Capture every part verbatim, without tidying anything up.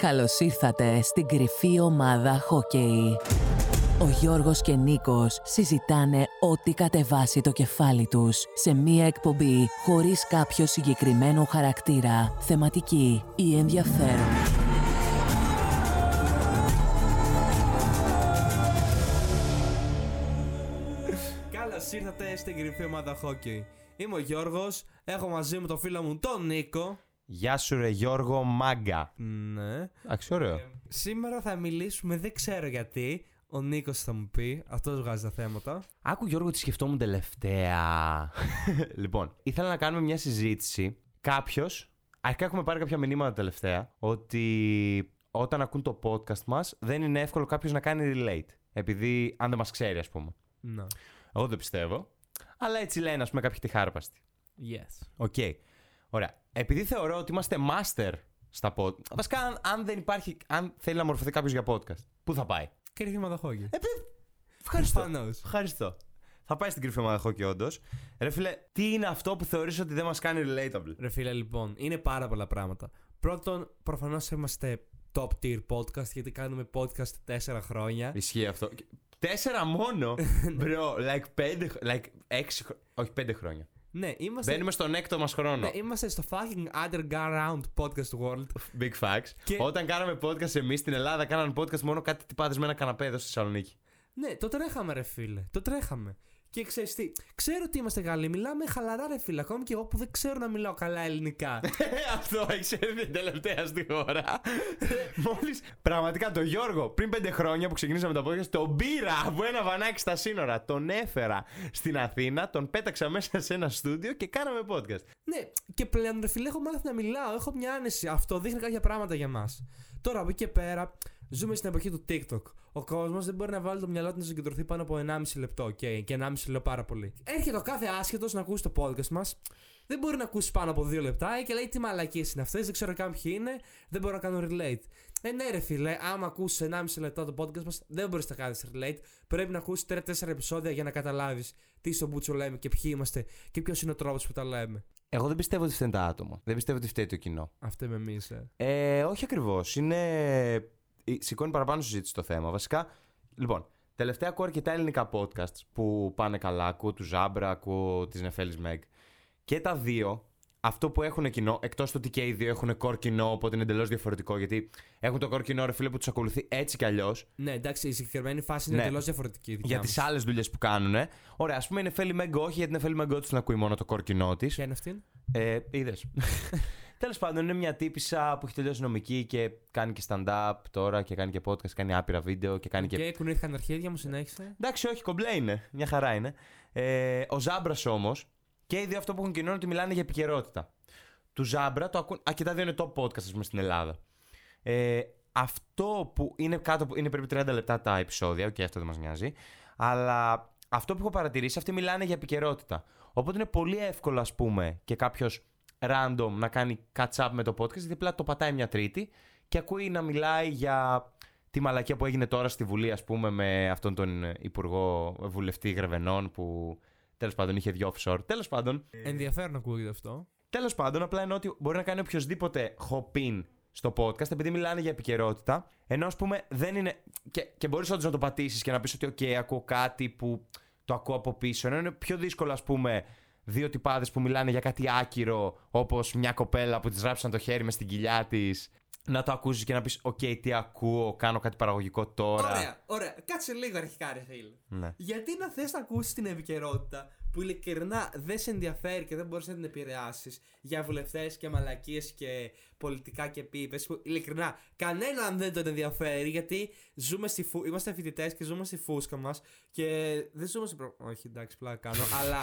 Καλώς ήρθατε στην κρυφή ομάδα χόκεϊ. Ο Γιώργος και Νίκος συζητάνε ό,τι κατεβάσει το κεφάλι τους σε μία εκπομπή χωρίς κάποιο συγκεκριμένο χαρακτήρα, θεματική ή ενδιαφέρον. Καλώς ήρθατε στην κρυφή ομάδα χόκεϊ. Είμαι ο Γιώργος, έχω μαζί μου τον φίλο μου τον Νίκο. Γεια σου ρε Γιώργο Μάγκα. Ναι. Αξιωραίο. Ε, σήμερα θα μιλήσουμε, δεν ξέρω γιατί. Ο Νίκος θα μου πει, αυτός βγάζει τα θέματα. Άκου Γιώργο τι σκεφτόμουν τελευταία. Λοιπόν, ήθελα να κάνουμε μια συζήτηση. Κάποιος, αρχικά έχουμε πάρει κάποια μηνύματα τελευταία, ότι όταν ακούν το podcast μας δεν είναι εύκολο κάποιος να κάνει relate. Επειδή αν δεν μας ξέρει, ας πούμε. Ναι. Εγώ δεν πιστεύω. Αλλά έτσι λένε, ας πούμε, κάποιοι τυχάρπαστοι. Yes. Οκ. Okay. Ωραία. Επειδή θεωρώ ότι είμαστε master στα podcast. Βασικά, αν, αν δεν υπάρχει, αν θέλει να μορφωθεί κάποιος για podcast, πού θα πάει? Κρυφή ομάδα χόκεϊ. Ε, ευχαριστώ. Προφανώς. Ευχαριστώ. Θα πάει στην κρυφή ομάδα χόκεϊ, όντως. Ρε φίλε, τι είναι αυτό που θεωρείς ότι δεν μας κάνει relatable? Ρε φίλε, λοιπόν, είναι πάρα πολλά πράγματα. Πρώτον, προφανώς είμαστε top tier podcast, γιατί κάνουμε podcast τέσσερα χρόνια. Ισχύει αυτό. Τέσσερα μόνο. Bro, like πέντε, like έξι, όχι πέντε χρόνια. Ναι, είμαστε. Μπαίνουμε στον έκτο μας χρόνο. Ναι, είμαστε στο fucking underground podcast world. Big facts. Και... Όταν κάναμε podcast εμείς στην Ελλάδα, κάναμε podcast μόνο κάτι τυπάδες με ένα καναπέ εδώ στη Θεσσαλονίκη. Ναι, το τρέχαμε, ρε φίλε. Το τρέχαμε. Και ξέρεις τι, ξέρω ότι είμαστε καλοί. Μιλάμε χαλαρά, ρε φίλε. Ακόμη και εγώ που δεν ξέρω να μιλάω καλά ελληνικά. Αυτό έχει έρθει την τελευταία στη χώρα. Μόλις πραγματικά το Γιώργο πριν πέντε χρόνια που ξεκινήσαμε τα podcast, τον πήρα από ένα βανάκι στα σύνορα. Τον έφερα στην Αθήνα, τον πέταξα μέσα σε ένα στούντιο και κάναμε podcast. Ναι, και πλέον, ρε φίλε, έχω μάθει να μιλάω. Έχω μια άνεση. Αυτό δείχνει κάποια πράγματα για μας. Τώρα από εκεί και πέρα, ζούμε στην εποχή του TikTok. Ο κόσμος δεν μπορεί να βάλει το μυαλό του να συγκεντρωθεί πάνω από ενάμιση λεπτό. Okay, και ενάμιση λέω πάρα πολύ. Έρχεται ο κάθε άσχετος να ακούσει το podcast μας. Δεν μπορεί να ακούσει πάνω από δύο λεπτά και λέει τι μαλακίες είναι αυτές. Δεν ξέρω καν ποιοι είναι. Δεν μπορώ να κάνω relate. Ε, ναι, ρε φίλε, άμα ακούσει ενάμιση λεπτά το podcast μας, δεν μπορεί να κάνει relate. Πρέπει να ακούσει τρία τέσσερα επεισόδια για να καταλάβεις τι στο μπούτσο λέμε και ποιοι είμαστε και ποιος είναι ο τρόπος που τα λέμε. Εγώ δεν πιστεύω ότι φταίνουν τα άτομα. Δεν πιστεύω ότι φταίει το κοινό. Αυτό είμαι εμείς, ε. ε όχι ακριβώς. Είναι. Σηκώνει παραπάνω συζήτηση το θέμα. Βασικά, λοιπόν, τελευταία ακούω αρκετά ελληνικά podcasts που πάνε καλά. Ακούω του Ζάμπρα, ακούω τη Νεφέλης Μεγ. Και τα δύο, αυτό που έχουν κοινό, εκτός του ότι και οι δύο έχουν core κοινό, οπότε είναι εντελώς διαφορετικό. Γιατί έχουν το core κοινό, ρε φίλε, που τους ακολουθεί έτσι κι αλλιώς. Ναι, εντάξει, η συγκεκριμένη φάση είναι ναι. εντελώς διαφορετική. Για τις άλλες δουλειές που κάνουν. Ωραία, ας πούμε η Νεφέλη Μεγ όχι, γιατί η Νεφέλη Μεγ όντως την ακούει μόνο το core κοινό της. Ποια είναι αυτή? Ε, είδες. Τέλος πάντων, είναι μια τύπισσα που έχει τελειώσει νομική και κάνει και stand-up τώρα και κάνει και podcast, κάνει άπειρα βίντεο και κάνει και. Και κουνήθηκαν αρχίδια μου, συνέχισε. Εντάξει, όχι, κομπλέ είναι. Μια χαρά είναι. Ε, ο Ζάμπρας όμως, και οι δύο αυτό που έχουν κοινό είναι ότι μιλάνε για επικαιρότητα. Του Ζάμπρα το ακούν. Α, και τα δύο είναι top podcast, ας πούμε, στην Ελλάδα. Ε, αυτό που είναι κάτω. Είναι περίπου τριάντα λεπτά τα επεισόδια, και okay, αυτό δεν μας νοιάζει. Αλλά αυτό που έχω παρατηρήσει, αυτοί μιλάνε για επικαιρότητα. Οπότε είναι πολύ εύκολο, ας πούμε, και κάποιος random να κάνει catch up με το podcast, γιατί απλά το πατάει μια Τρίτη και ακούει να μιλάει για τη μαλακία που έγινε τώρα στη Βουλή, ας πούμε, με αυτόν τον υπουργό βουλευτή Γρεβενών που τέλος πάντων είχε δυο offshore. Τέλος πάντων. Ενδιαφέρον ακούγεται αυτό. Τέλος πάντων, απλά εννοώ ότι μπορεί να κάνει οποιοδήποτε hop in στο podcast επειδή μιλάνε για επικαιρότητα. Ενώ, ας πούμε, δεν είναι. Και, και μπορείς όντως να το πατήσεις και να πεις ότι, OK, ακούω κάτι που το ακούω από πίσω. Ενώ είναι πιο δύσκολο, ας πούμε, δύο τυπάδες που μιλάνε για κάτι άκυρο, όπως μια κοπέλα που της ράψαν το χέρι μες στην κοιλιά της, να το ακούσεις και να πεις «ΟΚ, τι ακούω, κάνω κάτι παραγωγικό τώρα». Ωραία, ωραία. Κάτσε λίγο αρχικά, ρε φίλε. Ναι. Γιατί να θες να ακούσεις την επικαιρότητα που ειλικρινά δεν σε ενδιαφέρει και δεν μπορείς να την επηρεάσεις για βουλευτές και μαλακίες και πολιτικά και πίπες που ειλικρινά κανέναν δεν τον ενδιαφέρει, γιατί ζούμε στη φου... είμαστε φοιτητές και ζούμε στη φούσκα μας και δεν ζούμε στη προ... Όχι, εντάξει, πλάκα κάνω, αλλά...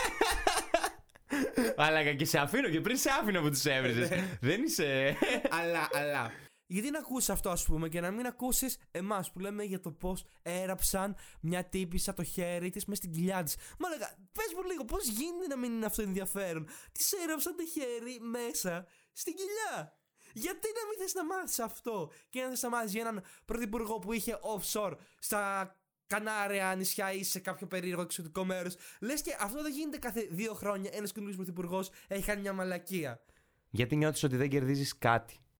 Αλλά και σε αφήνω και πριν σε άφηνα που τους έβριζες. Δεν είσαι. αλλά, αλλά. Γιατί να ακούσεις αυτό, ας πούμε, και να μην ακούσεις εμάς που λέμε για το πώς έραψαν μια τύπισσα το χέρι της μες στην κοιλιά της. Μα λέγα, πες μου λίγο, πώς γίνεται να μην είναι αυτό ενδιαφέρον? Της έραψαν το χέρι μέσα στην κοιλιά. Γιατί να μην θες να μάθεις αυτό και να θες να μάθεις για έναν πρωθυπουργό που είχε offshore στα Κανάρια νησιά ή σε κάποιο περίεργο εξωτικό μέρος? Λες και αυτό δεν γίνεται κάθε δύο χρόνια ένας καινούργιος πρωθυπουργός έχει κάνει μια μαλακία. Γιατί νιώθεις ότι δεν κερδίζεις κάτι.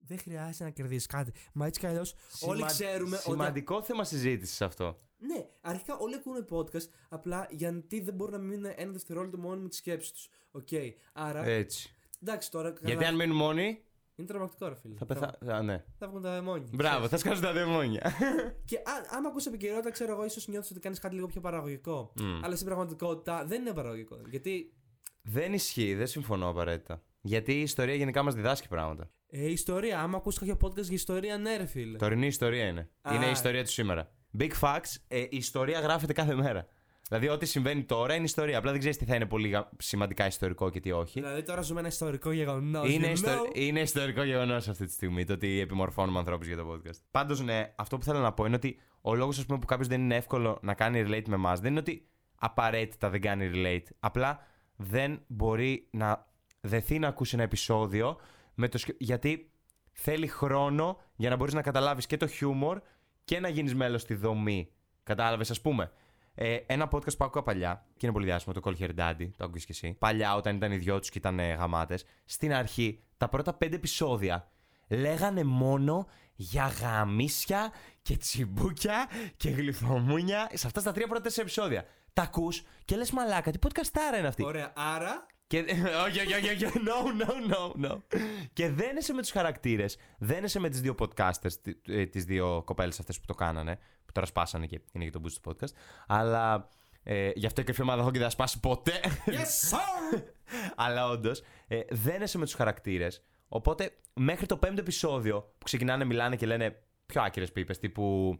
Δεν χρειάζεται να κερδίσει κάτι. Μα έτσι κι αλλιώς Σημα... όλοι ξέρουμε. Σημαντικό ότι... θέμα συζήτηση αυτό. Ναι, αρχικά όλοι ακούνε podcast απλά γιατί δεν μπορούν να μείνουν ένα δευτερόλεπτο μόνοι με τη σκέψη τους. Οκ. Okay. Άρα. Έτσι. Εντάξει τώρα. Καλά... Γιατί αν μείνουν μόνοι. Είναι τρομακτικό, ρε φίλε. Θα πεθα... θα... Α, ναι. Θα βγουν τα δαιμόνια. Μπράβο, θα σκάσουν τα δαιμόνια. Και αν, άμα ακούσει επικαιρότητα, ξέρω εγώ, ίσως νιώθεις ότι κάνεις κάτι λίγο πιο παραγωγικό. Mm. Αλλά στην πραγματικότητα δεν είναι παραγωγικό. Γιατί. Δεν ισχύει, δεν συμφωνώ απαραίτητα. Γιατί η ιστορία γενικά μας διδάσκει πράγματα. Ε, η ιστορία, άμα ακούσει κάποιο podcast για ιστορία, ναι, ρε φίλε. Τωρινή ιστορία είναι. Α, είναι η ιστορία του σήμερα. Big facts, ε, η ιστορία γράφεται κάθε μέρα. Δηλαδή, ό,τι συμβαίνει τώρα είναι ιστορία. Απλά δεν ξέρεις τι θα είναι πολύ σημαντικά ιστορικό και τι όχι. Δηλαδή, τώρα ζούμε ένα ιστορικό γεγονός. Είναι, you ιστο... know? είναι ιστορικό γεγονός αυτή τη στιγμή το ότι επιμορφώνουμε ανθρώπους για το podcast. Πάντως, ναι, αυτό που θέλω να πω είναι ότι ο λόγος, ας πούμε, που κάποιος δεν είναι εύκολο να κάνει relate με εμάς δεν είναι ότι απαραίτητα δεν κάνει relate. Απλά δεν μπορεί να δεθεί να ακούσει ένα επεισόδιο με το... γιατί θέλει χρόνο για να μπορείς να καταλάβεις και το χιούμορ και να γίνεις μέλος στη δομή. Κατάλαβες, ας πούμε. Ε, ένα podcast που άκουγα παλιά, και είναι πολύ διάσημο, το Call Her Daddy, το άκουγες κι εσύ. Παλιά, όταν ήταν οι δυο τους και ήταν ε, γαμάτες, στην αρχή, τα πρώτα πέντε επεισόδια λέγανε μόνο για γαμίσια και τσιμπούκια και γλυφομούνια. Σε αυτά τα τρία πρώτα τέσσερα επεισόδια. Τα ακούς και λες μαλάκα, τι podcastάρα είναι αυτή. Ωραία, άρα. Και... όχι, όχι, όχι, όχι, no, no, no, no. Και δένεσαι με τους χαρακτήρες, δένεσαι με τις δύο podcasters, τις δύο κοπέλες αυτές που το κάνανε, που τώρα σπάσανε και είναι για τον boost του podcast. Αλλά ε, γι' αυτό η κρυφή ομάδα Hockey δεν θα σπάσει ποτέ. Yes, sir! Αλλά όντως, ε, δένεσαι με τους χαρακτήρες. Οπότε μέχρι το πέμπτο επεισόδιο που ξεκινάνε, μιλάνε και λένε πιο άκυρες πίπες, τύπου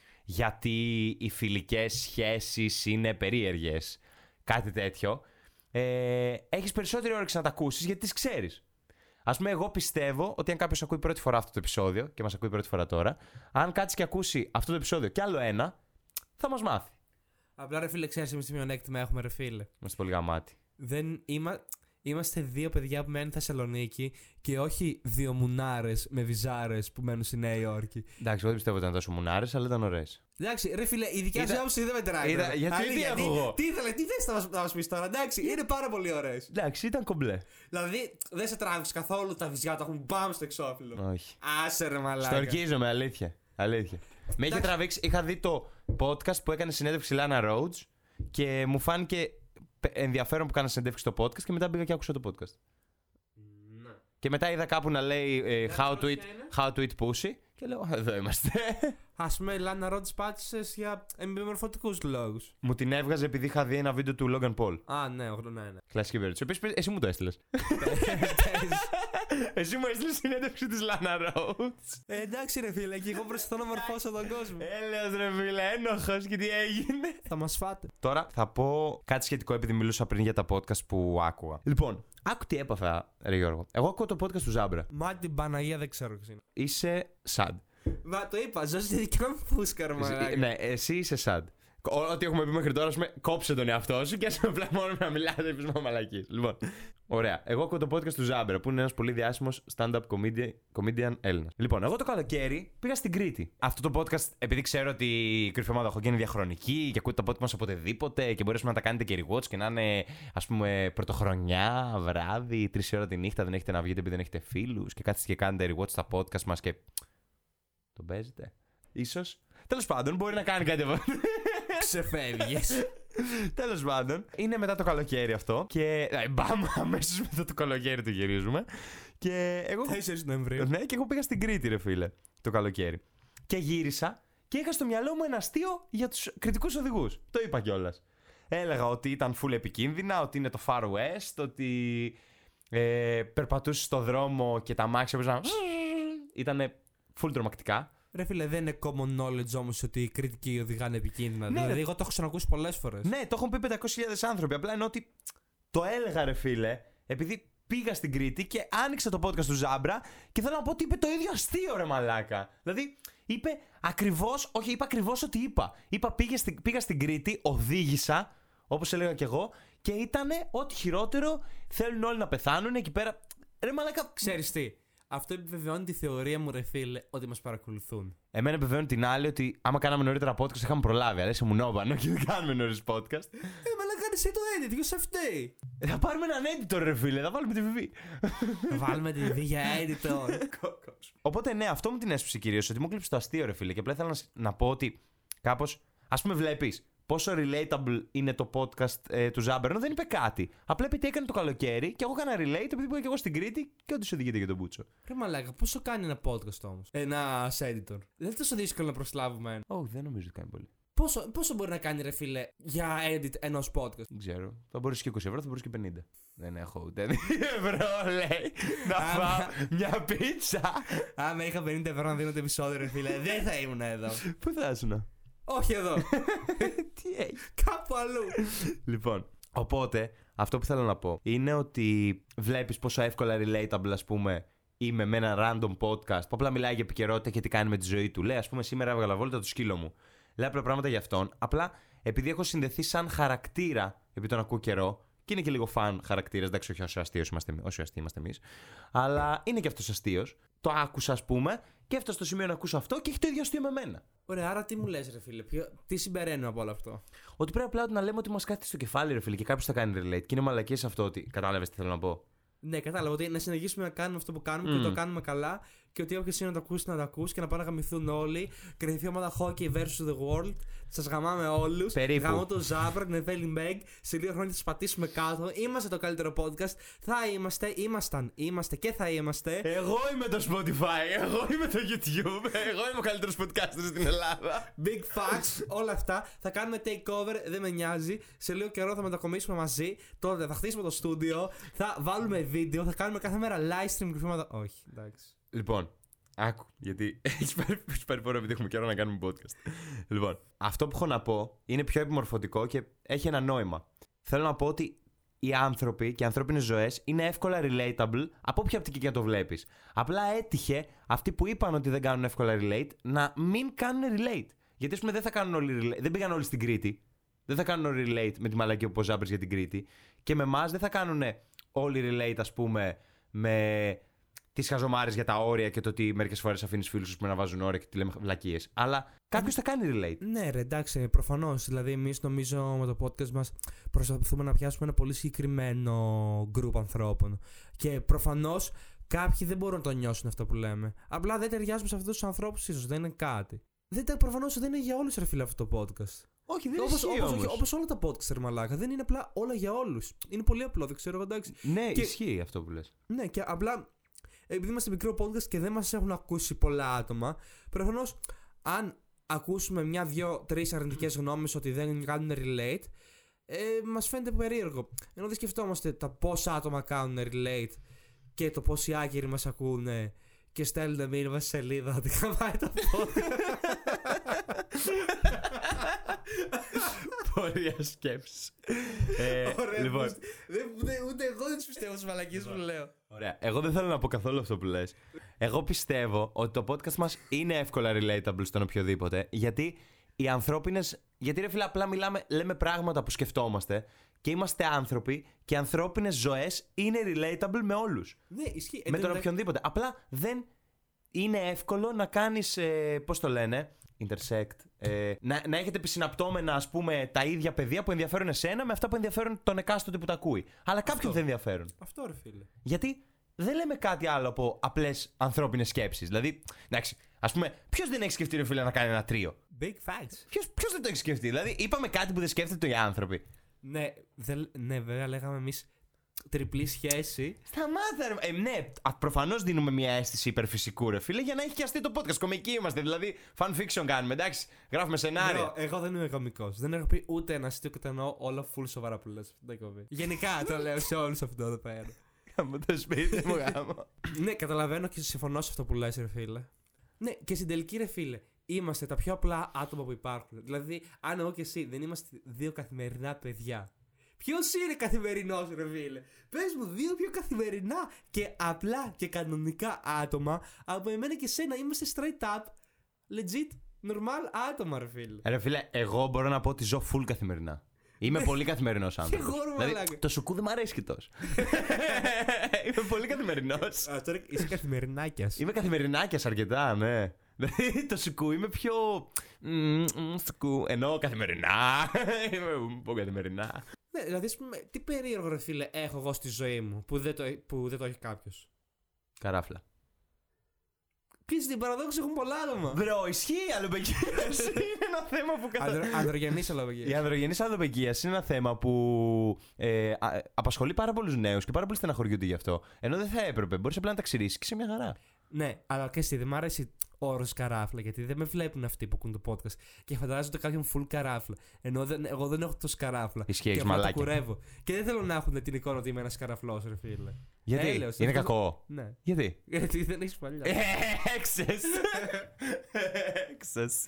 γιατί οι φιλικές σχέσεις είναι περίεργες, κάτι τέτοιο. Ε, έχεις περισσότερη όρεξη να τα ακούσεις γιατί τις ξέρεις. Ας πούμε, εγώ πιστεύω ότι αν κάποιος ακούει πρώτη φορά αυτό το επεισόδιο και μας ακούει πρώτη φορά τώρα, αν κάτσει και ακούσει αυτό το επεισόδιο και άλλο ένα, θα μας μάθει. Απλά ρε φίλε, ξέρεις εμείς τι μειονέκτημα έχουμε, ρε φίλε. Είμαστε πολύ γαμάτι. Δεν είμα... Είμαστε δύο παιδιά που μένουν στη Θεσσαλονίκη και όχι δύο μουνάρες με βυζάρες που μένουν στη Νέα Υόρκη. Εντάξει, εγώ δεν πιστεύω ότι ήταν τόσο μουνάρες, αλλά ήταν ωραίες. Εντάξει, ρε φίλε, η δικιά σου άποψη δεν μετράει. Είδα... Γιατί τι έχω εγώ. Τι ήθελε, τι θες να μας, μας πεις τώρα, εντάξει, είναι πάρα πολύ ωραίες. Εντάξει, ήταν κομπλέ. Δηλαδή, δεν σε τράβηξε καθόλου τα βυζιά, τα έχουν μπαμ στο εξώφυλλο. Όχι. Άσε ρε μαλάκα. Στορκίζομαι, αλήθεια. Αλήθεια. Με είχε τραβήξει, είχα δει το podcast που έκανε συνέντευξη Lana Rhodes και μου φάνηκε ενδιαφέρον που κάνα συνέντευξη στο podcast και μετά πήγα και άκουσα το podcast. Ναι. Και μετά είδα κάπου να λέει ε, how, to eat, how to eat pussy και λέω εδώ είμαστε. Ας πούμε, η Lana Rhodes πάτησες για επιμορφωτικούς λόγους. Μου την έβγαζε επειδή είχα δει ένα βίντεο του Logan Paul. Α, ναι, ναι, ναι. Κλασική περίπτωση. Επίσης, εσύ μου το έστειλες. Εσύ μου έστειλες συνέντευξη της Lana Rhodes. Ε, εντάξει ρε φίλε, και εγώ προσπαθώ να μορφώσω τον κόσμο. Έλεος ρε φίλε, ένοχος και τι έγινε. Θα μας φάτε. Τώρα θα πω κάτι σχετικό επειδή μιλούσα πριν για τα podcast που άκουγα. Λοιπόν, άκου τι έπαθα, ρε Γιώργο. Εγώ ακούω το podcast του Ζάμπρα. Μα την Παναγία δεν ξέρω ποιος είναι. Είσαι sad. Μα το είπα, ζω στη δικιά μου φούσκα, ρε μαλάκα. Ναι, εσύ είσαι sad. Ό,τι έχουμε πει μέχρι τώρα, πούμε, κόψε τον εαυτό σου και άσε απλά μόνο να μιλάτε επίσης με μαλακίες. Λοιπόν, ωραία. Εγώ ακούω το podcast του Ζάμπρα, που είναι ένας πολύ διάσημος stand-up comedian, comedian Έλληνας. Λοιπόν, εγώ το καλοκαίρι πήγα στην Κρήτη. Αυτό το podcast, επειδή ξέρω ότι η κρυφή ομάδα Hockey είναι διαχρονική και ακούτε τα podcast μας οποτεδήποτε και μπορέσουμε να τα κάνετε και rewatch και να είναι, ας πούμε, πρωτοχρονιά, βράδυ, τρεις ώρα τη νύχτα, δεν έχετε να βγείτε επειδή δεν έχετε φίλους και κάθεστε και κάνετε rewatch στα podcast μας και. Το παίζετε. Ίσως. Τέλος πάντων, μπορεί να κάνει κάτι από αυτό. Ξεφεύγεις. Τέλος πάντων, είναι μετά το καλοκαίρι αυτό. Και. Μπαμ, αμέσως μετά το καλοκαίρι το γυρίζουμε. Και εγώ. τέσσερις Νοεμβρίου. Ναι, και εγώ πήγα στην Κρήτη, ρε φίλε, το καλοκαίρι. Και γύρισα και είχα στο μυαλό μου ένα αστείο για τους κριτικούς οδηγούς. Το είπα κιόλας. Έλεγα ότι ήταν full επικίνδυνα, ότι είναι το Far West, ότι ε, περπατούσε στο δρόμο και τα αμάξια έπαιζαν. Ήτανε full τρομακτικά. Ρε φίλε, δεν είναι common knowledge όμως ότι οι κριτικοί οδηγάνε επικίνδυνα. Ναι, δηλαδή, ρε. εγώ το έχω ξανακούσει πολλές φορές. Ναι, το έχουν πει πεντακόσιες χιλιάδες άνθρωποι. Απλά είναι ότι το έλεγα, ρε φίλε, επειδή πήγα στην Κρήτη και άνοιξα το podcast του Ζάμπρα και θέλω να πω ότι είπε το ίδιο αστείο, ρε μαλάκα. Δηλαδή, είπε ακριβώς, όχι, είπα ακριβώς ότι είπα. Είπα πήγα στην, πήγα στην Κρήτη, οδήγησα, όπως έλεγα κι εγώ, και ήτανε ό,τι χειρότερο. Θέλουν όλοι να πεθάνουν εκεί πέρα. Ρε μαλάκα. Ξέρεις τι. Αυτό επιβεβαιώνει τη θεωρία μου, ρε φίλε, ότι μας παρακολουθούν. Εμένα επιβεβαιώνει την άλλη ότι άμα κάναμε νωρίτερα podcast είχαμε προλάβει. Αλλά είσαι μουνόμπανο και δεν κάνουμε νωρίς podcast. Ε, μαλάκα, εσύ το edit, ποιος σε φταίει. Θα πάρουμε έναν editor, ρε φίλε, θα βάλουμε τη Βιβί. Θα βάλουμε τη Βιβί για editor. Οπότε ναι, αυτό μου την έσπισε κυρίως, ότι μου κλείψε το αστείο, ρε φίλε. Και απλά ήθελα να, να πω ότι κάπως, ας πούμε, βλέπεις πόσο relatable είναι το podcast ε, του Ζάμπρα, ενώ δεν είπε κάτι. Απλά επειδή έκανε το καλοκαίρι και εγώ έκανα relate, επειδή πήγα και εγώ στην Κρήτη και ό,τι σου οδηγείται για τον Μπούτσο. Ρε μαλάκα, πόσο κάνει ένα podcast όμως. Ένα editor. Δεν είναι τόσο δύσκολο να προσλάβουμε ένα. Όχι, δεν νομίζω ότι κάνει πολύ. Πόσο, πόσο μπορεί να κάνει, ρε φίλε, για edit ενός podcast. Δεν ξέρω. Θα μπορούσε και είκοσι ευρώ, θα μπορούσε και πενήντα. Δεν έχω ούτε ευρώ, λέει. Να φάω μια πίτσα. Άμα είχα πενήντα ευρώ να δίνω το επεισόδιο, ρε φίλε, δεν θα ήμουν εδώ. Πού θα ήσουν? Όχι εδώ. Τι έχει? Κάπου αλλού. Λοιπόν, οπότε αυτό που θέλω να πω είναι ότι βλέπεις πόσο εύκολα relatable, ας πούμε, είμαι με ένα random podcast που απλά μιλάει για επικαιρότητα και τι κάνει με τη ζωή του. Λέει, ας πούμε, σήμερα έβγαλα βόλτα το σκύλο μου. Λέει απλά πράγματα για αυτόν. Απλά επειδή έχω συνδεθεί σαν χαρακτήρα, επειδή τον ακούω καιρό, και είναι και λίγο φαν χαρακτήρα, εντάξει, όχι όσο αστείο είμαστε, είμαστε εμείς, αλλά είναι και αυτός αστείος. Το άκουσα, ας πούμε, και έφτασα στο σημείο να ακούσω αυτό και έχει το ίδιο αστείο με μένα. Ωραία, άρα τι μου λες, ρε φίλε, ποιο... τι συμπεραίνω από όλο αυτό? Ότι πρέπει απλά να λέμε ότι μας κάθεται στο κεφάλι, ρε φίλε, και κάποιος θα κάνει relate. Και είναι μαλακίες αυτό ότι. Κατάλαβες τι θέλω να πω? Ναι, κατάλαβα ότι να συνεχίσουμε να κάνουμε αυτό που κάνουμε mm. και το κάνουμε καλά. Και ότι όποιος είναι να το ακούσει, να το ακούσει και να πάνε να γαμηθούν όλοι. Κρυφή ομάδα Hockey versus the World. Σας γαμάμε όλους. Περίπου. Γαμώ το Ζάμπρα, την Εβέλη Μέγ. Σε δύο χρόνια θα τις πατήσουμε κάτω. Είμαστε το καλύτερο podcast. Θα είμαστε, ήμασταν, είμαστε και θα είμαστε. Εγώ είμαι το Spotify, εγώ είμαι το YouTube. Εγώ είμαι ο καλύτερος podcaster στην Ελλάδα. Big facts, όλα αυτά. Θα κάνουμε takeover, δεν με νοιάζει. Σε λίγο καιρό θα μετακομίσουμε μαζί. Τότε θα χτίσουμε το στούντιο. Θα βάλουμε βίντεο. Θα κάνουμε κάθε μέρα live stream κρυφή ομάδα. Όχι, εντάξει. Λοιπόν, άκου, γιατί έχει πάρει, πάρει πόρο επειδή έχουμε καιρό να κάνουμε podcast. Λοιπόν, αυτό που έχω να πω είναι πιο επιμορφωτικό και έχει ένα νόημα. Θέλω να πω ότι οι άνθρωποι και οι ανθρώπινες ζωές είναι εύκολα relatable από όποια οπτική και να το βλέπεις. Απλά έτυχε αυτοί που είπαν ότι δεν κάνουν εύκολα relate να μην κάνουν relate. Γιατί, ας πούμε, δεν θα κάνουν όλοι relate. Δεν πήγαν όλοι στην Κρήτη. Δεν θα κάνουν όλοι relate με τη μαλακή που Ζάμπρες για την Κρήτη. Και με εμάς δεν θα κάνουν όλοι relate, ας πούμε, με τις χαζομάρες για τα όρια και το ότι μερικές φορές αφήνεις φίλους σου να βάζουν όρια και τη λέμε βλακίες. Αλλά κάποιος θα κάνει relate. Ναι, ρε, εντάξει, προφανώς. Δηλαδή, εμείς νομίζω με το podcast μας προσπαθούμε να πιάσουμε ένα πολύ συγκεκριμένο group ανθρώπων. Και προφανώς κάποιοι δεν μπορούν να το νιώσουν αυτό που λέμε. Απλά δεν ταιριάζουμε σε αυτούς τους ανθρώπους, ίσως δεν είναι κάτι. Δεν, προφανώς δεν είναι για όλους, ρε φίλε, αυτό το podcast. Όχι, δεν όπως, ισχύει όπως, όμως. όπως όλα τα podcast, ρε μαλάκα. Δεν είναι απλά όλα για όλους. Είναι πολύ απλό, δεν ξέρω εγώ, εντάξει. Ναι, και, ισχύει αυτό που λες. Ναι, και απλά επειδή είμαστε μικρό podcast και δεν μας έχουν ακούσει πολλά άτομα, προφανώς αν ακούσουμε μια, δύο, τρεις αρνητικές γνώμες ότι δεν κάνουν relate, ε, μας φαίνεται περίεργο. Ενώ δεν σκεφτόμαστε τα πόσα άτομα κάνουν relate και το πόσοι άκυροι μας ακούνε και στέλνουν μήνυμα σε σελίδα ότι χαμάει το podcast. Πορεία σκέψη. ε, Ωραία, λοιπόν. δεν, ούτε εγώ δεν τις πιστεύω στις μαλακίες που λέω. Ωραία. Εγώ δεν θέλω να πω καθόλου αυτό που λες. Εγώ πιστεύω ότι το podcast μας είναι εύκολα relatable στον οποιοδήποτε. Γιατί οι ανθρώπινες. Γιατί, ρε φίλε, απλά μιλάμε, λέμε πράγματα που σκεφτόμαστε και είμαστε άνθρωποι και οι ανθρώπινες ζωές είναι relatable με όλους. Ναι, ισχύει. Με τον οποιονδήποτε. Απλά δεν είναι εύκολο να κάνεις. Ε, πώς το λένε. Intersect. Ε, να, να έχετε επισυναπτώμενα, ας πούμε, τα ίδια παιδεία που ενδιαφέρουν εσένα με αυτά που ενδιαφέρουν τον εκάστοτε που τα ακούει. Αλλά κάποιον δεν ενδιαφέρουν. Αυτό, ρε φίλε. Γιατί δεν λέμε κάτι άλλο από απλές ανθρώπινες σκέψεις. Δηλαδή, εντάξει, ας πούμε, ποιος δεν έχει σκεφτεί, ρε φίλε, να κάνει ένα τρίο? Big facts. Ποιος, ποιος δεν το έχει σκεφτεί? Δηλαδή, είπαμε κάτι που δεν σκέφτεται οι άνθρωποι. Ναι, δε, ναι, βέβαια, λέγαμε εμείς τριπλή σχέση. Σταμάτα, ρε. Ε, ναι, προφανώς δίνουμε μια αίσθηση υπερφυσικού, ρε φίλε, για να έχει και αστεί το podcast. Κομικοί είμαστε, δηλαδή fan fiction κάνουμε, εντάξει. Γράφουμε σενάρια. Εγώ, εγώ δεν είμαι κωμικός. Δεν έχω πει ούτε ένα αστείο και το εννοώ όλα full σοβαρά που λες. Γενικά το λέω σε όλους αυτό εδώ πέρα. Γάμο το σπίτι μου, γάμο. Ναι, καταλαβαίνω και συμφωνώ σε αυτό που λες, ρε φίλε. Ναι, και στην τελική, ρε φίλε, είμαστε τα πιο απλά άτομα που υπάρχουν. Δηλαδή, αν εγώ και εσύ δεν είμαστε δύο καθημερινά παιδιά. Ποιος είναι καθημερινός, ρε φίλε? Πες μου δύο πιο καθημερινά και απλά και κανονικά άτομα από εμένα και σένα. Είμαστε straight up, legit, normal άτομα, ρε φίλε. Ρε φίλε, εγώ μπορώ να πω ότι ζω full καθημερινά. Είμαι πολύ καθημερινός άνθρωπος. Εγώ, ρε δηλαδή, μαλάκα. το σουκού δεν μ' αρέσει και τόσο. Είμαι πολύ καθημερινός. Α, τώρα είσαι καθημερινάκιας. Είμαι καθημερινάκιας αρκετά, ναι. Δηλαδή το σουκού είμαι πιο. Σουκού. Ενώ καθημερινά. Είμαι πολύ καθημερινά. Ναι, δηλαδή, ας πούμε, τι περίεργο ρε φίλε έχω εγώ στη ζωή μου που δεν το, που δεν το έχει κάποιος. Καράφλα. Κλείσει την παραδόξη, έχουν πολλά άτομα. Μπρο, ισχύει η αλοπεγγύας. Είναι ένα θέμα που κατά... Ανδρογενής αλοπεγγύας. Η ανδρογενής αλοπεγγύας είναι ένα θέμα που ε, α, απασχολεί πάρα πολλούς νέους και πάρα πολλοί στεναχωριούνται γι' αυτό. Ενώ δεν θα έπρεπε. Μπορείς απλά να τα ξυρίσεις και σε μια χαρά. Ναι, αλλά και εσύ δεν μ' αρέσει ο όρος καράφλα, γιατί δεν με βλέπουν αυτοί που ακούν το podcast και φαντάζονται κάποιον full καράφλα. Ενώ δεν, εγώ δεν έχω τόσο καράφλα. Ισχύει, και μαλάκια. το κουρεύω. Και δεν θέλω να έχουν την εικόνα ότι είμαι ένας καραφλός, ρε φίλε. Γιατί Έλεος, είναι αυτό... κακό. Ναι. Γιατί. Γιατί δεν έχεις παλιά. Έξες. Έξες.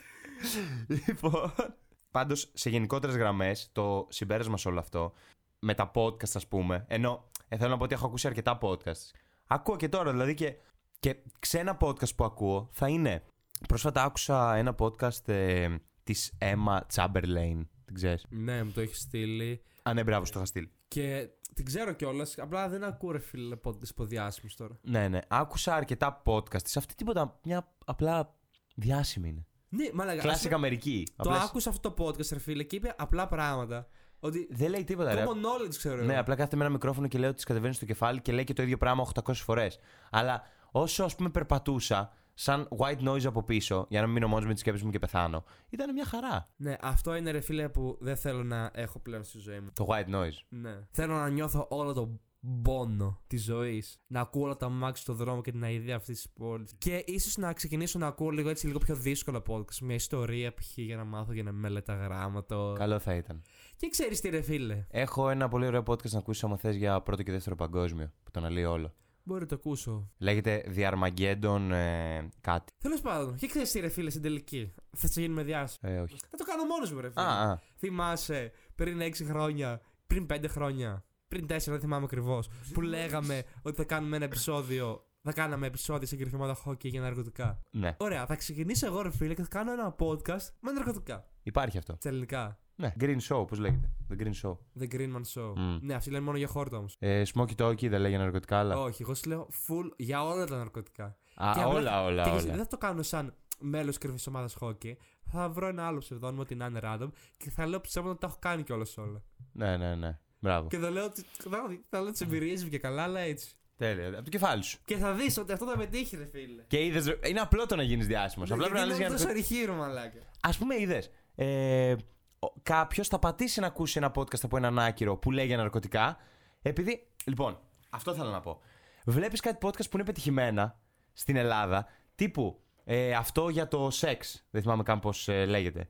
Λοιπόν. Πάντως, σε γενικότερες γραμμές, το συμπέρασμα σε όλο αυτό, με τα podcast, ας πούμε, ενώ ε, θέλω να πω ότι έχω ακούσει αρκετά podcasts. Ακούω και τώρα, δηλαδή και, και ξένα podcast που ακούω θα είναι. Πρόσφατα άκουσα ένα podcast ε, της Emma Chamberlain. Την ξέρεις? Ναι, μου το έχει στείλει. Α, ναι, μπράβο, στο το είχα στείλει. Και την ξέρω κιόλας, απλά δεν ακούω ρε φίλε podcast ποδιάσιμους τώρα. Ναι, ναι. Άκουσα αρκετά podcast της. Αυτή τίποτα, μια απλά διάσημη είναι. Ναι, μαλάκα. Κλάσικα πούμε, Αμερική. Το Απλά... άκουσα αυτό το podcast, ρε φίλε, και είπε απλά πράγματα. Ότι. Δεν λέει τίποτα, ρε. Common knowledge, ξέρω. Ναι, απλά κάθεται με ένα μικρόφωνο και λέει ότι τη κατεβαίνει στο κεφάλι και λέει και το ίδιο πράγμα οκτακόσιες φορές. Αλλά όσο ας πούμε περπατούσα, σαν white noise από πίσω, για να μην μείνω μόνος με τις σκέψεις μου και πεθάνω, ήταν μια χαρά. Ναι, αυτό είναι ρε φίλε που δεν θέλω να έχω πλέον στη ζωή μου. Το white noise. Ναι. Θέλω να νιώθω όλο το πόνο τη ζωή. Να ακούω όλα τα μάξι στον δρόμο και την αηδία αυτή τη πόλη. Και ίσως να ξεκινήσω να ακούω λίγο έτσι λίγο πιο δύσκολα podcast. Μια ιστορία π.χ. για να μάθω για να μελετά γράμματα. Καλό θα ήταν. Και ξέρεις τι, ρε φίλε. Έχω ένα πολύ ωραίο podcast να ακούσεις άμα θες για πρώτο και δεύτερο παγκόσμιο. Που το αναλύει όλο. Μπορεί να το ακούσω. Λέγεται The Armageddon ε, κάτι. Τέλος πάντων. Και ξέρεις τι, ρε φίλε, στην τελική. Θα σε γίνουμε διάσημοι. Ε, όχι. Θα το κάνω μόνος μου, ρε φίλε. Α, α. Θυμάσαι πριν έξι χρόνια, πριν πέντε χρόνια, πριν τέσσερα, δεν θυμάμαι ακριβώς, που λέγαμε ότι θα κάνουμε ένα επεισόδιο. Θα κάναμε επεισόδια σε κρυφτώματα χόκκι για ναρκωτικά. Ναι. Ωραία, θα ξεκινήσω εγώ, ρε φίλε, και θα κάνω ένα podcast με ναρκωτικά. Υπάρχει αυτό. Στα ελληνικά. Ναι. Green Show, πώς λέγεται. The Green Show. The Green Man Show. Mm. Ναι, αυτοί λένε μόνο για χόρτα όμως. Ε, Smoky Talky δεν λέει για ναρκωτικά, αλλά. Όχι, εγώ σου λέω full για όλα τα ναρκωτικά. Α, Και απλά- όλα, όλα, και όλα. Δεν θα το κάνω σαν μέλος κρυφής ομάδας χόκκι. Θα βρω ένα άλλο ψευδόνυμο, ότι να είναι random, και θα λέω ψέματα ότι τα έχω κάνει κιόλας όλα. Ναι, ναι, ναι. Μπράβο. Και θα λέω, ότι- θα, θα λέω τις εμπειρίες μου και καλά, αλλά έτσι. Τέλεια. Από το κεφάλι σου. Και θα δεις ότι αυτό θα πετύχει, ρε φίλε. Και είδες, είναι απλό το να γίνεις διάσημος. Απλά πρέπει να λες για να να. αρχή, ρε μαλάκα. Ας πούμε, είδες. Ε, κάποιος θα πατήσει να ακούσει ένα podcast από έναν άκυρο που λέει για ναρκωτικά. Επειδή. Λοιπόν, αυτό θέλω να πω. Βλέπεις κάτι podcast που είναι πετυχημένα στην Ελλάδα. Τύπου ε, αυτό για το σεξ. Δεν θυμάμαι καν πώς ε, λέγεται.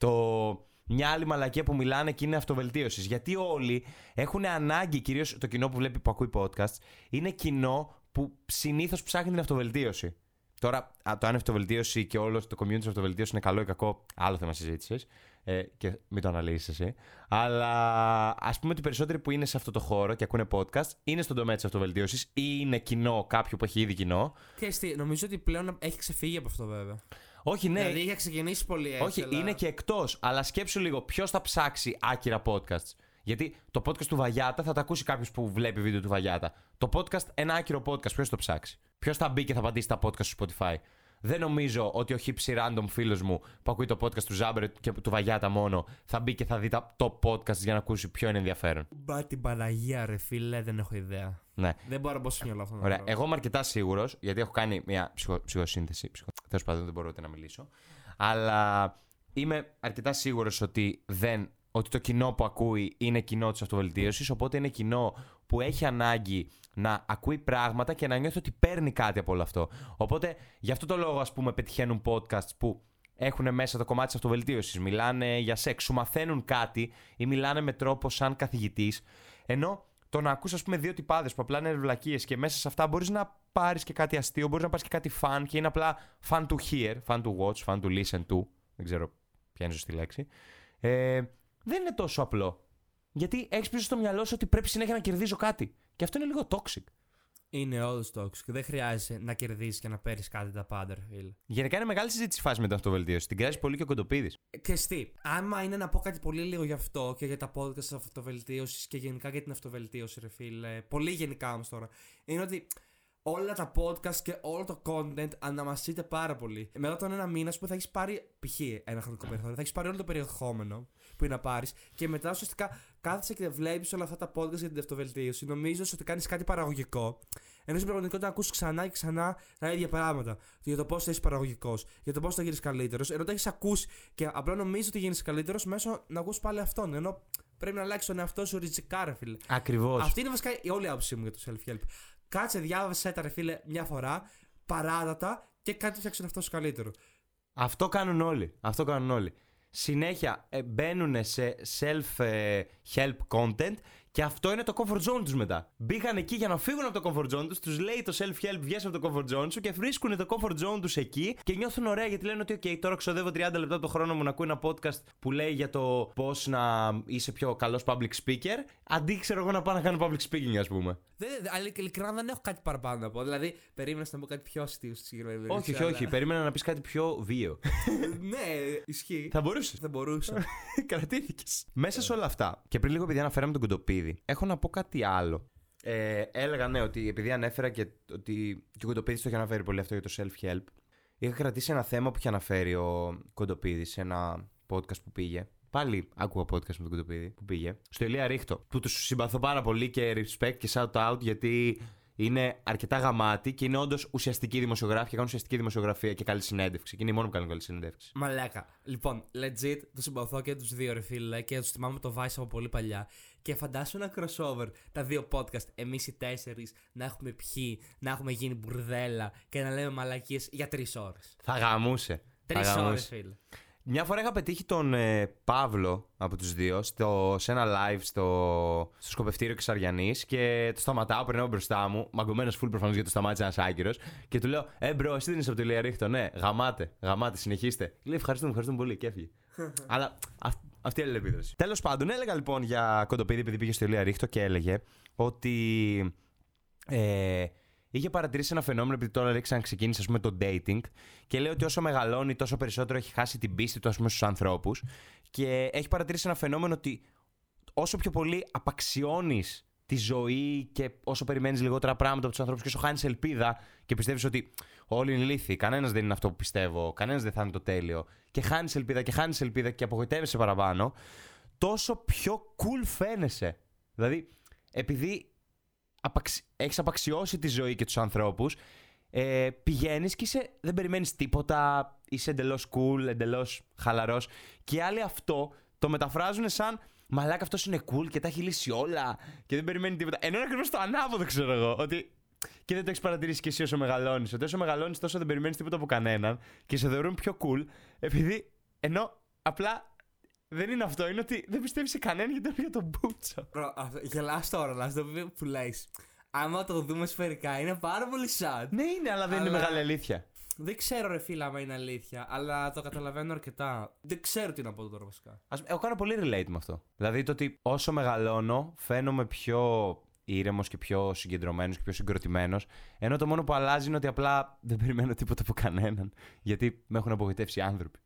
Το. Μια άλλη μαλακία που μιλάνε και είναι αυτοβελτίωσης. Γιατί όλοι έχουν ανάγκη, κυρίως το κοινό που βλέπει που ακούει podcast, είναι κοινό που συνήθως ψάχνει την αυτοβελτίωση. Τώρα, α, το αν η αυτοβελτίωση και όλο το community της αυτοβελτίωσης είναι καλό ή κακό, άλλο θέμα συζήτησης. Ε, και μην το αναλύσεις εσύ. Αλλά ας πούμε ότι οι περισσότεροι που είναι σε αυτό το χώρο και ακούνε podcast είναι στον τομέα της αυτοβελτίωσης ή είναι κοινό κάποιο που έχει ήδη κοινό. Και τι, νομίζω ότι πλέον έχει ξεφύγει από αυτό, βέβαια. Όχι, ναι. Δηλαδή είχε ξεκινήσει πολύ έτσι. Όχι, αλλά... είναι και εκτός. Αλλά σκέψου λίγο, ποιος θα ψάξει άκυρα podcasts. Γιατί το podcast του Βαγιάτα θα το ακούσει κάποιος που βλέπει βίντεο του Βαγιάτα. Το podcast, ένα άκυρο podcast, ποιος θα το ψάξει. Ποιος θα μπει και θα πατήσει τα podcast στο Spotify. Δεν νομίζω ότι ο hipsy random φίλος μου που ακούει το podcast του Ζάμπερ και του Βαγιάτα μόνο θα μπει και θα δει τα top podcasts για να ακούσει ποιο είναι ενδιαφέρον. Μπα την Παναγία, ρε φίλε, δεν έχω ιδέα. Ναι. Δεν μπορώ να μπω στο μυαλό αυτό. Ωραία. Εγώ είμαι αρκετά σίγουρος, γιατί έχω κάνει μια ψυχο, ψυχοσύνθεση. Ψυχο... Τέλος πάντων, δεν μπορώ ούτε να μιλήσω. Αλλά είμαι αρκετά σίγουρος ότι, δεν, ότι το κοινό που ακούει είναι κοινό της αυτοβελτίωσης. Οπότε είναι κοινό που έχει ανάγκη να ακούει πράγματα και να νιώθει ότι παίρνει κάτι από όλο αυτό. Οπότε γι' αυτό το λόγο, ας πούμε, πετυχαίνουν podcasts που έχουν μέσα το κομμάτι της αυτοβελτίωσης. Μιλάνε για σεξ, σου μαθαίνουν κάτι ή μιλάνε με τρόπο σαν καθηγητής. Ενώ το να ακούς, ας πούμε, δύο τυπάδες που απλά είναι βλακίες και μέσα σε αυτά μπορείς να πάρεις και κάτι αστείο, μπορείς να πάρεις και κάτι fun και είναι απλά fun to hear, fun to watch, fun to listen to. Δεν ξέρω ποια είναι η σωστή λέξη. Ε, δεν είναι τόσο απλό. Γιατί έχεις πίσω στο μυαλό σου ότι πρέπει συνέχεια να κερδίζω κάτι. Και αυτό είναι λίγο toxic. Είναι όντως toxic. Δεν χρειάζεται να κερδίσεις και να παίρνεις κάτι τα πάντα, ρε φίλε. Γενικά είναι μεγάλη συζήτηση φάση με την αυτοβελτίωση. Την κράζει πολύ και ο Κοντοπίδης. Και τι, άμα είναι να πω κάτι πολύ λίγο γι' αυτό και για τα podcast της αυτοβελτίωσης και γενικά για την αυτοβελτίωση, ρε φίλε. Πολύ γενικά όμως τώρα. Είναι ότι όλα τα podcast και όλο το content αναμασείται πάρα πολύ. Μετά τον ένα μήνα, που θα έχει πάρει. Π.χ. ένα χρονικό περιθώριο, θα έχει πάρει όλο το περιεχόμενο που είναι να πάρει και μετά ουσιαστικά κάθεσαι και βλέπει όλα αυτά τα podcast για την αυτοβελτίωση. Νομίζεις ότι κάνει κάτι παραγωγικό. Ενώ στην πραγματικότητα ακούς ξανά και ξανά τα ίδια πράγματα. Για το πώς θα είσαι παραγωγικός, για το πώς θα γίνεις καλύτερος. Ενώ το έχεις ακούσει και απλά νομίζεις ότι γίνεις καλύτερος μέσω να ακούς πάλι αυτόν. Ενώ πρέπει να αλλάξεις τον εαυτό σου ριζικά, ρε φίλε. Ακριβώς. Αυτή είναι βασικά η όλη άποψή μου για το self-help. Κάτσε, διάβασε τα, ρε φίλε, μια φορά, παράτατα και κάτι φτιάξει τον εαυτό σου καλύτερο. Αυτό κάνουν όλοι. Αυτό κάνουν όλοι. Συνέχεια ε, μπαίνουν σε self-help content και αυτό είναι το comfort zone τους μετά. Μπήκαν εκεί για να φύγουν από το comfort zone τους, τους λέει το self-help βγες από το comfort zone σου και βρίσκουν το comfort zone τους εκεί και νιώθουν ωραία γιατί λένε ότι OK, τώρα ξοδεύω τριάντα λεπτά το χρόνο μου να ακούω ένα podcast που λέει για το πώς να είσαι πιο καλός public speaker, αντί ξέρω εγώ να πάω να κάνω public speaking, ας πούμε. Δεν, αλλά ειλικρινά δεν έχω κάτι παραπάνω να πω. Δηλαδή, περίμενα να πω κάτι πιο αστείο στη συγκεκριμένη περίπτωση. Όχι, όχι, όχι. Περίμενα να πεις κάτι πιο βίαιο. Ναι, ισχύει. Θα μπορούσες. Θα μπορούσα. Κρατήθηκες. Μέσα σε όλα αυτά, και πριν λίγο επειδή αναφέραμε τον Κοντοπίδη, έχω να πω κάτι άλλο. Ε, έλεγα ναι, ότι επειδή ανέφερα και ότι και ο Κοντοπίδης το είχε αναφέρει πολύ αυτό για το self-help, είχα κρατήσει ένα θέμα που είχε αναφέρει ο Κοντοπίδης σε ένα podcast που πήγε. Πάλι άκουγα podcast με τον Κοντοπίδη που πήγε. Στο Ηλία Ρίχτο. Που τους συμπαθώ πάρα πολύ και respect και shout out γιατί είναι αρκετά γαμάτι και είναι όντως ουσιαστική δημοσιογράφη και κάνουν ουσιαστική δημοσιογραφία και καλή συνέντευξη. Και είναι οι μόνοι που κάνουν καλή συνέντευξη. Μαλάκα. Λοιπόν, legit τους συμπαθώ και τους δύο, ρε φίλε, και τους θυμάμαι το Vice από πολύ παλιά. Και φαντάσου ένα crossover, τα δύο podcast, εμείς οι τέσσερις, να έχουμε πιει, να έχουμε γίνει μπουρδέλα και να λέμε μαλακίες για τρεις ώρες. Θα γαμούσε. Τρεις ώρες, φίλε. Μια φορά είχα πετύχει τον ε, Παύλο από τους δύο στο, σε ένα live στο, στο σκοπευτήριο Κεσαριανής και το σταματάω, περνάω μπροστά μου, μαγκωμένος full προφανώς γιατί το σταμάτησε ένας άγκυρος και του λέω «Ε μπρο, εσύ δεν είσαι από το Ηλία Ρίχτο, ναι, γαμάτε, γαμάτε, συνεχίστε». Λέει «Ευχαριστούμε, ευχαριστούμε πολύ» και έφυγε. Αλλά αυ, αυτή είναι η αλληλεπίδραση. Τέλος πάντων, έλεγα λοιπόν για Κοντοπίδη επειδή πήγε στο Ηλία Ρίχτο και έλεγε ότι ε, είχε παρατηρήσει ένα φαινόμενο επειδή τώρα λέει ξαναξεκίνησε ας πούμε το dating και λέει ότι όσο μεγαλώνει τόσο περισσότερο έχει χάσει την πίστη του ας πούμε στους ανθρώπους και έχει παρατηρήσει ένα φαινόμενο ότι όσο πιο πολύ απαξιώνεις τη ζωή και όσο περιμένεις λιγότερα πράγματα από τους ανθρώπους και όσο χάνεις ελπίδα και πιστεύεις ότι όλοι είναι ηλίθιοι, κανένας δεν είναι αυτό που πιστεύω, κανένας δεν θα είναι το τέλειο και χάνεις ελπίδα και χάνεις ελπίδα και απογοητεύεσαι παραπάνω, τόσο πιο cool φαίνεσαι. Δηλαδή, επειδή απαξι... έχεις απαξιώσει τη ζωή και τους ανθρώπους, ε, πηγαίνεις και είσαι, δεν περιμένεις τίποτα, είσαι εντελώς cool, εντελώς χαλαρός και άλλοι αυτό το μεταφράζουν σαν μαλάκα αυτός είναι cool και τα έχει λύσει όλα και δεν περιμένει τίποτα. Ενώ είναι ακριβώς το ανάποδο, ξέρω εγώ, ότι και δεν το έχεις παρατηρήσει κι εσύ όσο μεγαλώνεις, ότι όσο μεγαλώνεις τόσο δεν περιμένεις τίποτα από κανέναν και σε θεωρούν πιο cool, επειδή ενώ απλά δεν είναι αυτό, είναι ότι δεν πιστεύεις σε κανέναν γιατί είναι για τον Μπούτσο. Γελάς τώρα, αλλά στο βιβλίο που λες. Άμα το δούμε σφαιρικά, είναι πάρα πολύ sad. Ναι, είναι, αλλά δεν αλλά... είναι μεγάλη αλήθεια. Δεν ξέρω, ρε φίλα, άμα είναι αλήθεια, αλλά το καταλαβαίνω αρκετά. Δεν ξέρω τι να πω τώρα βασικά. Ας, εγώ κάνω πολύ relate με αυτό. Δηλαδή το ότι όσο μεγαλώνω, φαίνομαι πιο ήρεμος και πιο συγκεντρωμένος και πιο συγκροτημένος. Ενώ το μόνο που αλλάζει είναι ότι απλά δεν περιμένω τίποτα από κανέναν. Γιατί με έχουν απογοητεύσει οι άνθρωποι.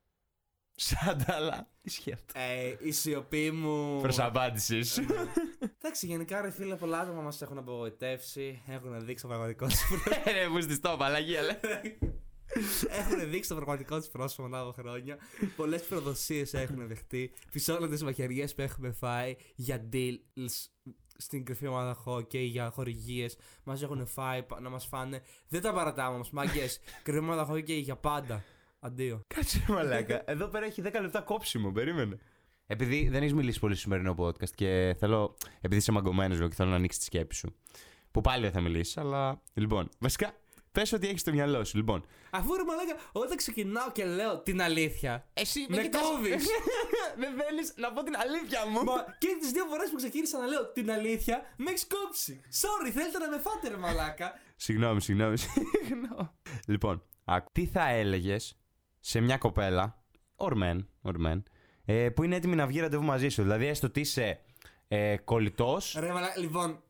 Σαν τα άλλα. Ισχύει αυτό. Ε, η σιωπή μου. Προς απάντηση σου. Εντάξει, γενικά ρε φίλε, πολλά άτομα μας έχουν απογοητεύσει. Έχουν δείξει το πραγματικό του πρόσωπο. Ρε, μου στη στόπα, αλλαγή, αλλά. Έχουν δείξει το πραγματικό του πρόσωπο μετά από χρόνια. Πολλές προδοσίες έχουν δεχτεί. Πισώνοντες μαχαιριές που έχουμε φάει για deals στην κρυφή ομάδα hockey, για χορηγίες. Μας έχουν φάει να μας φάνε. Δεν τα παρατάμε όμως, μάγκες. Κρυφή ομάδα hockey για πάντα. Αντίο. Κάτσε μαλάκα. Εδώ πέρα έχει δέκα λεπτά κόψιμο, περίμενε. Επειδή δεν έχει μιλήσει πολύ στο σημερινό podcast και θέλω. Επειδή είσαι μαγκωμένος και θέλω να ανοίξει τη σκέψη σου. Που πάλι δεν θα μιλήσει, αλλά. Λοιπόν, βασικά, πες ότι έχει στο μυαλό σου, λοιπόν. Αφού ρε μαλάκα, όταν ξεκινάω και λέω την αλήθεια. Εσύ με κόβεις. Δεν θέλεις να πω την αλήθεια μου. Μα και τις δύο φορές που ξεκίνησα να λέω την αλήθεια, με έχεις κόψει. Sorry, θέλετε να με φάτε, ρε μαλάκα. Συγγνώμη, συγγνώμη, συγγνώμη. Λοιπόν, τι θα έλεγες σε μια κοπέλα, ορμέν, ορμέν, ε, που είναι έτοιμη να βγει ραντεβού μαζί σου. Δηλαδή, έστω ότι είσαι ε, κολλητός. Ρε μαλάκα, λοιπόν.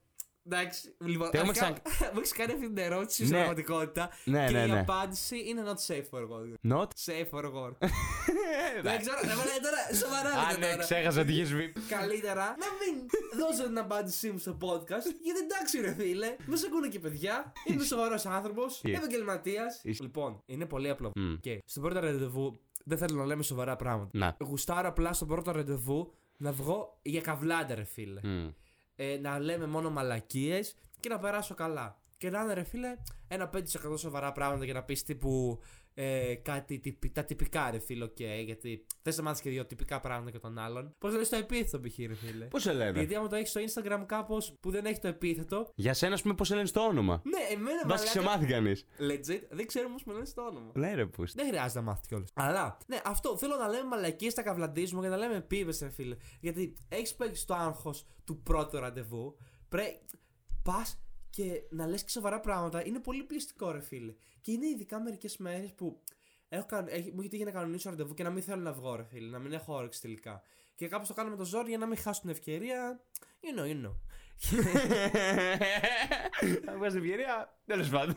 Εντάξει, λοιπόν, Τι αρχικά, έχουμε μου έχεις κάνει αυτή την ερώτηση Ναι. στην πραγματικότητα. Ναι, και ναι, η ναι. απάντηση είναι not safe for work. Not. Safe for work. Δεν ξέρω, δεν μπορεί τώρα σοβαρά. Α, λέτε ναι, τώρα. ξέχασα ότι είχες πει. Καλύτερα να μην δώσω την απάντησή μου στο podcast. Γιατί εντάξει, ρε φίλε, με σε ακούνε και παιδιά. Είμαι σοβαρό άνθρωπο, επαγγελματία. Λοιπόν, είναι πολύ απλό. Mm. Και στο πρώτο ραντεβού δεν θέλω να λέμε σοβαρά πράγματα. Να. Γουστάρω απλά στο πρώτο ραντεβού να βγω για καβλάντα, ρε φίλε. Mm. Ε, να λέμε μόνο μαλακίες και να περάσω καλά. Και να είναι, ρε φίλε, ένα πέντε τοις εκατό σοβαρά πράγματα για να πεις τύπου ε, κάτι τυπι, τα τυπικά, ρε φίλε, οκ. Okay, γιατί θες να μάθεις και δύο τυπικά πράγματα και τον άλλον. Πώς λες το επίθετο, π.χ., ρε φίλε. Πώς σε λένε. Γιατί άμα το έχεις στο Instagram κάπως που δεν έχει το επίθετο. Για σένα, α πούμε, πώς σε λένε στο όνομα. Ναι, εμένα Μπας και σε μάθει κανείς. Legit, δεν ξέρω πώς με λένε στο όνομα. Ναι, ρε, πούς. Δεν χρειάζεται να μάθει κιόλας. Αλλά, ναι, αυτό θέλω να λέμε μαλακίες στα καυλαντίσματα και να λέμε πίπες, ρε φίλε. Γιατί έχεις παίξει το άγχος του πρώτου ραντεβού. Πρέπει. Πας και να λες και σοβαρά πράγματα είναι πολύ πιεστικό, ρε φίλε. Και είναι ειδικά μερικές μέρες που έχω, έχει, μου έχει τύχει να κανονίσω ραντεβού και να μην θέλω να βγω, ρε φίλε, να μην έχω όρεξη τελικά. Και κάπως το κάνω με το ζόρι για να μην χάσω την ευκαιρία. You know, you know. Αν βγάζει ευκαιρία, τέλος πάντων.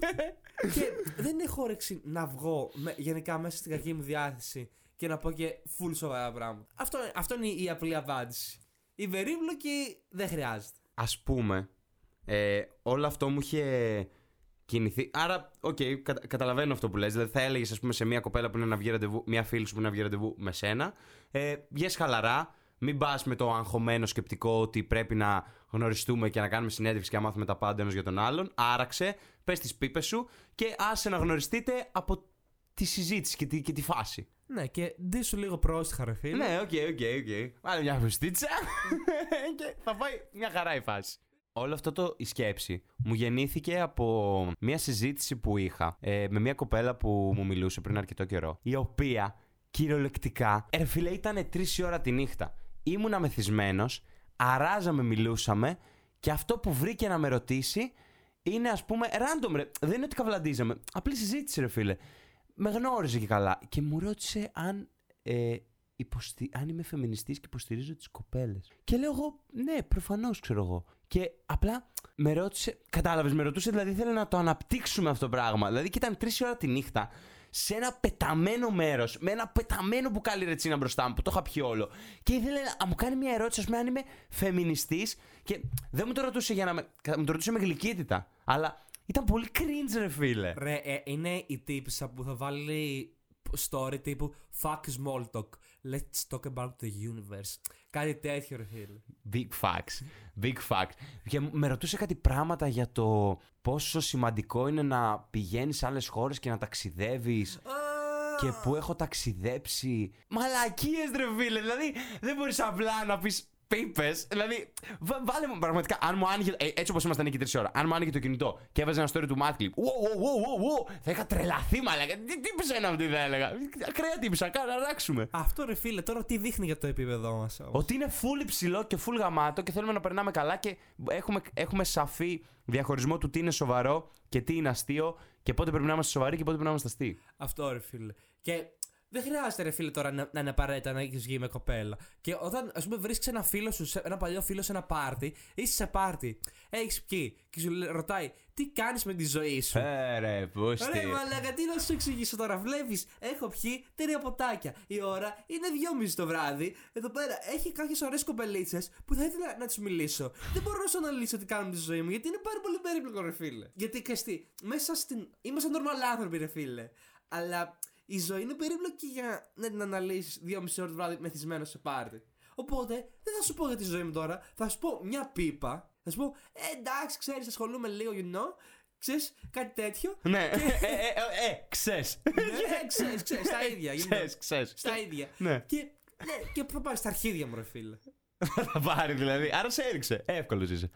Και δεν έχω όρεξη να βγω με, γενικά μέσα στην κακή μου διάθεση και να πω και full σοβαρά πράγματα. Αυτό, αυτό είναι η απλή απάντηση. Η περίπλοκη δεν χρειάζεται. Ας πούμε, ε, όλο αυτό μου είχε κινηθεί. Άρα, οκ, okay, κατα, καταλαβαίνω αυτό που λες. Δηλαδή, θα έλεγες, ας πούμε, σε μια κοπέλα που είναι να βγει ραντεβού, μια φίλη σου που είναι να βγει ραντεβού με σένα, ε, βγες χαλαρά, μην πας με το αγχωμένο σκεπτικό ότι πρέπει να γνωριστούμε και να κάνουμε συνέντευξη και να μάθουμε τα πάντα ένας για τον άλλον. Άραξε, πες τις πίπες σου και άσε να γνωριστείτε από τη συζήτηση και τη, και τη φάση. Ναι, και ντύσου λίγο πρόστιχα, ρε φίλε. Ναι, οκ, οκ, οκ. Βάλε μια φουστίτσα και θα πάει μια χαρά η φάση. Όλο αυτό το, η σκέψη μου γεννήθηκε από μια συζήτηση που είχα ε, με μια κοπέλα που μου μιλούσε πριν αρκετό καιρό, η οποία κυριολεκτικά, ρε φίλε, ήταν τρεις η ώρα τη νύχτα. Ήμουνα μεθυσμένος, αράζαμε, μιλούσαμε και αυτό που βρήκε να με ρωτήσει είναι, ας πούμε, random, ρε. Δεν είναι ότι καυλαντίζαμε. Απλή συζήτηση, ρε φίλε. Με γνώριζε και καλά. Και μου ρώτησε αν, ε, υποστη... αν είμαι φεμινιστής και υποστηρίζω τις κοπέλες. Και λέω εγώ, ναι, προφανώς, ξέρω εγώ. Και απλά με ρώτησε, κατάλαβες, με ρωτούσε, δηλαδή ήθελε να το αναπτύξουμε αυτό το πράγμα. Δηλαδή και ήταν τρεις ώρα τη νύχτα, σε ένα πεταμένο μέρος, με ένα πεταμένο μπουκάλι ρετσίνα μπροστά μου που το είχα πιει όλο. Και ήθελε να μου κάνει μια ερώτηση, ας πούμε, αν είμαι φεμινιστής. Και δεν μου το ρωτούσε για να με. Μου το ρωτούσε με γλυκύτητα. Αλλά ήταν πολύ cringe, ρε φίλε. Ρε, ε, είναι η τύπησα που θα βάλει story τύπου fuck small talk. Let's talk about the universe. Κάτι τέτοιο, ρε φίλε. Big facts. Big facts. Και με ρωτούσε κάτι πράγματα για το πόσο σημαντικό είναι να πηγαίνεις σε άλλες χώρες και να ταξιδεύεις. Και που έχω ταξιδέψει. Μαλακίες, ρε φίλε. Δηλαδή δεν μπορείς απλά να πεις πίπες. Δηλαδή, βα, βάλε μου πραγματικά. Αν μου άνοιγε. Ε, έτσι όπως ήμασταν εκεί τρεις ώρα. Αν μου άνοιγε το κινητό και έβαζε ένα story του Mad Clip. Wow, wow, wow, wow, θα είχα τρελαθεί, μαλακα. Τι τύπησα είναι αυτή, θα έλεγα. Ακραία τύπησα, κάνα να αλλάξουμε. Αυτό, ρε φίλε, τώρα τι δείχνει για το επίπεδό μας. Ότι είναι full υψηλό και full γαμάτο και θέλουμε να περνάμε καλά και έχουμε, έχουμε σαφή διαχωρισμό του τι είναι σοβαρό και τι είναι αστείο και πότε πρέπει να είμαστε σοβαροί και πότε πρέπει να είμαστε αστείοι. Αυτό, ρε φίλε. Και δεν χρειάζεται, ρε φίλε, τώρα να, να είναι απαραίτητα να έχει βγει με κοπέλα. Και όταν, ας πούμε, βρίσκεις ένα φίλο σου, ένα παλιό φίλο σε ένα πάρτι, είσαι σε πάρτι, έχεις πιει και σου ρωτάει τι κάνεις με τη ζωή σου. Ε, ρε, πώς τι. Ρε, μαλάκα, τι να σου εξηγήσω τώρα. Βλέπεις, έχω πιει τρία ποτάκια. Η ώρα είναι δυόμιση το βράδυ. Εδώ πέρα έχει κάποιες ωραίες κοπελίτσες που θα ήθελα να τους μιλήσω. Δεν μπορώ να σου αναλύσω τι κάνω με τη ζωή μου, γιατί είναι πάρα πολύ περίπλοκο, ρε φίλε. Γιατί καστεί, μέσα στην. Είμαστε normal άνθρωποι, ρε φίλε. Αλλά η ζωή είναι περίπλοκη για να την αναλύσεις δυόμιση ώρες το βράδυ μεθυσμένο σε πάρτι. Οπότε δεν θα σου πω για τη ζωή μου τώρα, θα σου πω μια πίπα. Θα σου πω, ε, εντάξει, ξέρεις, ασχολούμαι λίγο, you know. Ξέρεις, κάτι τέτοιο. Ναι, ε, ε, ε, ξέρεις. Ναι, ξέρεις, ξέρεις, στα ίδια. Ξέρεις, ξέρεις. Στα ίδια. Ναι. Και, ναι, και θα πάρει στα αρχίδια μου, ρε φίλε. Θα πάρει δηλαδή. Άρα σε έριξε. Εύκολος είσαι.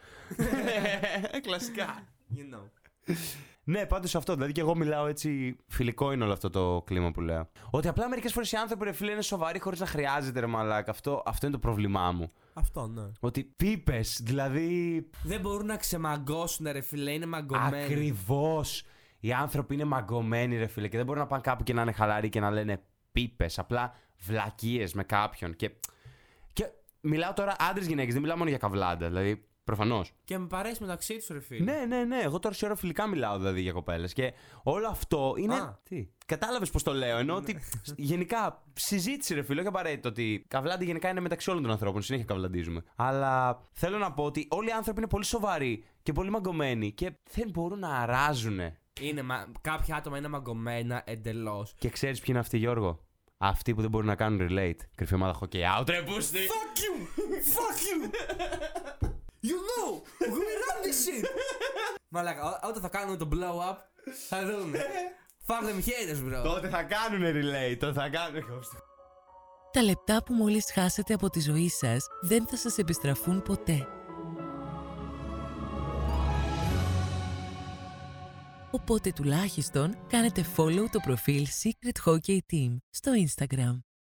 Κλασικά. You know. Ναι, πάντως αυτό. Δηλαδή και εγώ μιλάω έτσι. Φιλικό είναι όλο αυτό το κλίμα που λέω. Ότι απλά μερικές φορές οι άνθρωποι, ρε φίλε, είναι σοβαροί χωρίς να χρειάζεται, ρε μαλάκα. Αυτό, αυτό είναι το πρόβλημά μου. Αυτό, ναι. Ότι πίπες, δηλαδή. Δεν μπορούν να ξεμαγκώσουν, ρε φίλε, είναι μαγκωμένοι. Ακριβώς. Οι άνθρωποι είναι μαγκωμένοι, ρε φίλε, και δεν μπορούν να πάνε κάπου και να είναι χαλαροί και να λένε πίπες. Απλά βλακίες με κάποιον. Και, και μιλάω τώρα άντρες γυναίκες, δεν μιλάω μόνο για καβλάντα. Δηλαδή Προφανώς. Και με παρέσει μεταξύ του, ρε φίλε. Ναι, ναι, ναι. Εγώ τώρα σε ώρα φιλικά μιλάω δηλαδή για κοπέλες. Και όλο αυτό είναι. Α. Τι. Κατάλαβες πώς το λέω. Ενώ ότι γενικά συζήτηση, ρε φίλε, όχι απαραίτητο ότι καβλάντι γενικά είναι μεταξύ όλων των ανθρώπων. Συνέχεια καβλαντίζουμε. Αλλά θέλω να πω ότι όλοι οι άνθρωποι είναι πολύ σοβαροί και πολύ μαγκωμένοι και δεν μπορούν να αράζουν. Είναι, μα... Κάποια άτομα είναι μαγκωμένα εντελώς. Και ξέρεις ποιοι είναι αυτοί, Γιώργο? Αυτοί που δεν μπορούν να κάνουν relate. Κρυφή ομάδα hockey out, ρε πούστη! Fuck you! Fuck you! You know! We run this shit! Μαλάκα, ό- όταν θα κάνουμε το blow up, θα δούμε. Fuck them haters, bro. Τότε θα κάνουν relate, τότε θα κάνουν. Τα λεπτά που μόλις χάσετε από τη ζωή σας δεν θα σας επιστραφούν ποτέ. Οπότε τουλάχιστον κάνετε follow το προφίλ Secret Hockey Team στο Instagram.